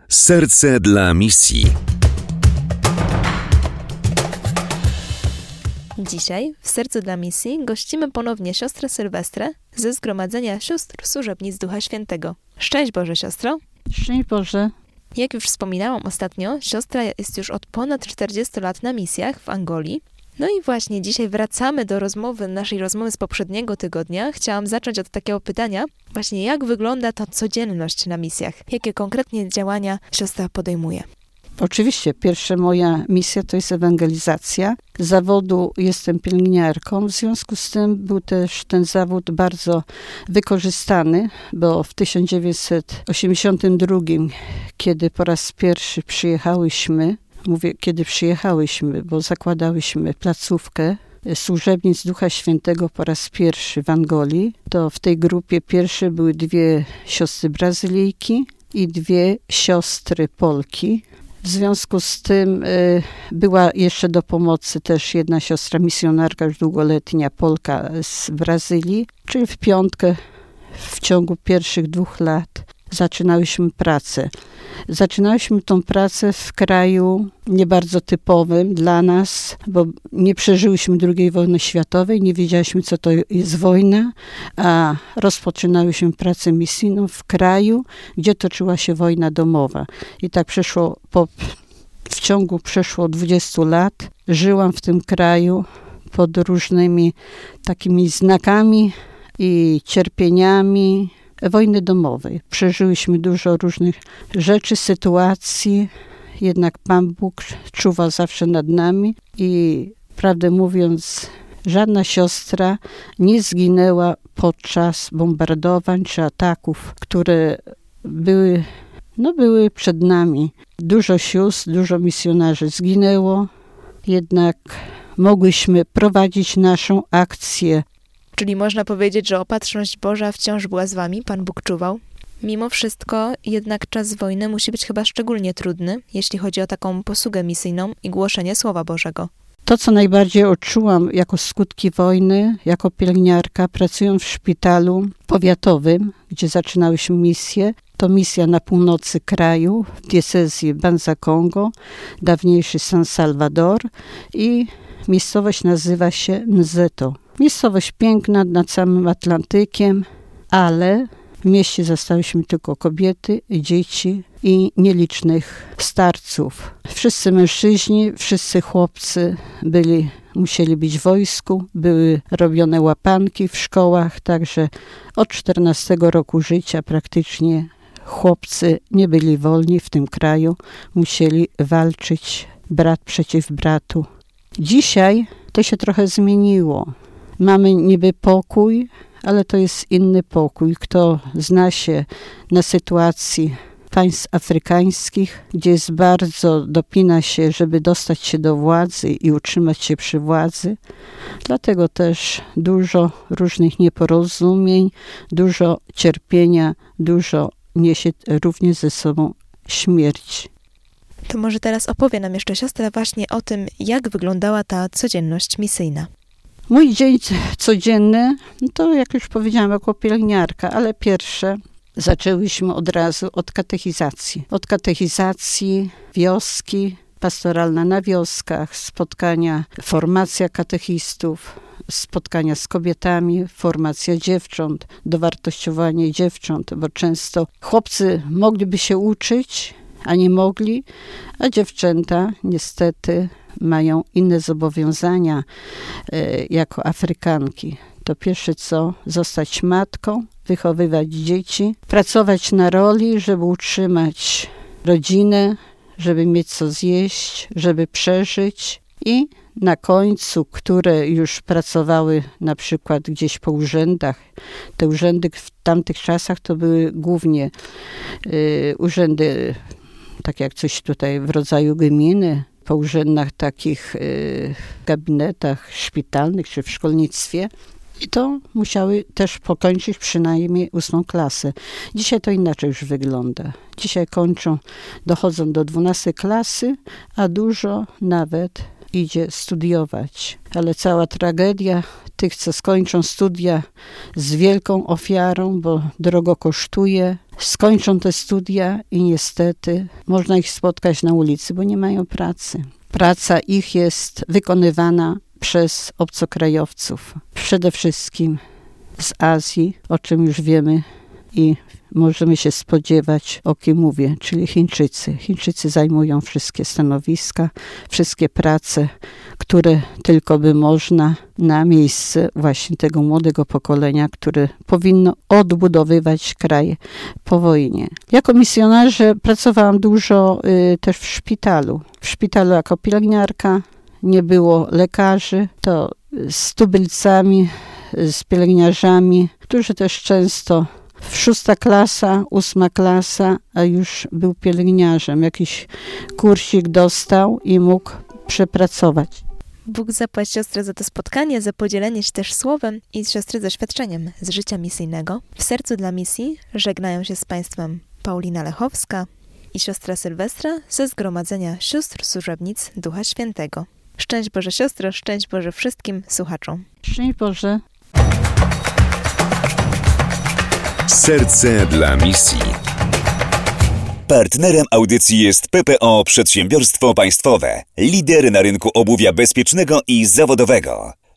Serce dla misji. Dzisiaj w Sercu dla Misji gościmy ponownie siostrę Sylwestrę ze Zgromadzenia Sióstr Służebnic Ducha Świętego. Szczęść Boże, siostro. Szczęść Boże. Jak już wspominałam ostatnio, siostra jest już od ponad 40 lat na misjach w Angolii. No i właśnie dzisiaj wracamy do naszej rozmowy z poprzedniego tygodnia. Chciałam zacząć od takiego pytania, właśnie jak wygląda ta codzienność na misjach? Jakie konkretnie działania siostra podejmuje? Oczywiście, pierwsza moja misja to jest ewangelizacja. Z zawodu jestem pielęgniarką, w związku z tym był też ten zawód bardzo wykorzystany, bo w 1982, kiedy po raz pierwszy przyjechałyśmy, mówię kiedy przyjechałyśmy, bo zakładałyśmy placówkę Służebnic Ducha Świętego po raz pierwszy w Angolii, to w tej grupie pierwsze były 2 siostry Brazylijki i 2 siostry Polki. W związku z tym była jeszcze do pomocy też jedna siostra misjonarka już długoletnia, Polka z Brazylii, czyli w piątkę w ciągu pierwszych 2 lat zaczynałyśmy pracę. Zaczynałyśmy tą pracę w kraju nie bardzo typowym dla nas, bo nie przeżyłyśmy II wojny światowej, nie wiedziałyśmy, co to jest wojna, a rozpoczynałyśmy pracę misyjną w kraju, gdzie toczyła się wojna domowa. I tak w ciągu przeszło 20 lat żyłam w tym kraju pod różnymi takimi znakami i cierpieniami wojny domowej. Przeżyłyśmy dużo różnych rzeczy, sytuacji, jednak Pan Bóg czuwa zawsze nad nami i prawdę mówiąc, żadna siostra nie zginęła podczas bombardowań czy ataków, które były przed nami. Dużo sióstr, dużo misjonarzy zginęło, jednak mogłyśmy prowadzić naszą akcję. Czyli można powiedzieć, że opatrzność Boża wciąż była z wami, Pan Bóg czuwał. Mimo wszystko jednak czas wojny musi być chyba szczególnie trudny, jeśli chodzi o taką posługę misyjną i głoszenie Słowa Bożego. To, co najbardziej odczułam jako skutki wojny, jako pielęgniarka, pracując w szpitalu powiatowym, gdzie zaczynałyśmy misję, to misja na północy kraju, w diecezji Banza-Kongo, dawniejszy San Salvador i miejscowość nazywa się Nzeto. Miejscowość piękna nad samym Atlantykiem, ale w mieście zostałyśmy tylko kobiety, dzieci i nielicznych starców. Wszyscy mężczyźni, wszyscy chłopcy musieli być w wojsku, były robione łapanki w szkołach, także od 14 roku życia praktycznie chłopcy nie byli wolni w tym kraju, musieli walczyć brat przeciw bratu. Dzisiaj to się trochę zmieniło. Mamy niby pokój, ale to jest inny pokój. Kto zna się na sytuacji państw afrykańskich, gdzie jest bardzo dopina się, żeby dostać się do władzy i utrzymać się przy władzy. Dlatego też dużo różnych nieporozumień, dużo cierpienia, dużo niesie również ze sobą śmierć. To może teraz opowie nam jeszcze siostra właśnie o tym, jak wyglądała ta codzienność misyjna. Mój dzień codzienny, to jak już powiedziałam, jako pielęgniarka, ale pierwsze zaczęłyśmy od razu od katechizacji. Od katechizacji, wioski, pastoralna na wioskach, spotkania, formacja katechistów, spotkania z kobietami, formacja dziewcząt, dowartościowanie dziewcząt, bo często chłopcy mogliby się uczyć, a nie mogli, a dziewczęta niestety mają inne zobowiązania jako Afrykanki. To pierwsze co, zostać matką, wychowywać dzieci, pracować na roli, żeby utrzymać rodzinę, żeby mieć co zjeść, żeby przeżyć i na końcu, które już pracowały na przykład gdzieś po urzędach. Te urzędy w tamtych czasach to były głównie urzędy, tak jak coś tutaj w rodzaju gminy, po urzędach takich gabinetach szpitalnych czy w szkolnictwie. I to musiały też pokończyć przynajmniej 8. klasę. Dzisiaj to inaczej już wygląda. Dzisiaj dochodzą do 12 klasy, a dużo nawet idzie studiować. Ale cała tragedia tych, co skończą studia z wielką ofiarą, bo drogo kosztuje, skończą te studia i niestety można ich spotkać na ulicy, bo nie mają pracy. Praca ich jest wykonywana przez obcokrajowców. Przede wszystkim z Azji, o czym już wiemy i możemy się spodziewać, o kim mówię, czyli Chińczycy. Chińczycy zajmują wszystkie stanowiska, wszystkie prace, które tylko by można na miejsce właśnie tego młodego pokolenia, które powinno odbudowywać kraj po wojnie. Jako misjonarze pracowałam dużo też w szpitalu. W szpitalu jako pielęgniarka, nie było lekarzy, to z tubylcami, z pielęgniarzami, którzy też często 6. klasa, 8. klasa, a już był pielęgniarzem. Jakiś kursik dostał i mógł przepracować. Bóg zapłać siostrę za to spotkanie, za podzielenie się też słowem i siostry doświadczeniem z życia misyjnego. W sercu dla misji żegnają się z Państwem Paulina Lechowska i siostra Sylwestra ze Zgromadzenia Sióstr Służebnic Ducha Świętego. Szczęść Boże siostro, szczęść Boże wszystkim słuchaczom. Szczęść Boże. Serce dla misji. Partnerem audycji jest PPO Przedsiębiorstwo Państwowe, lider na rynku obuwia bezpiecznego i zawodowego.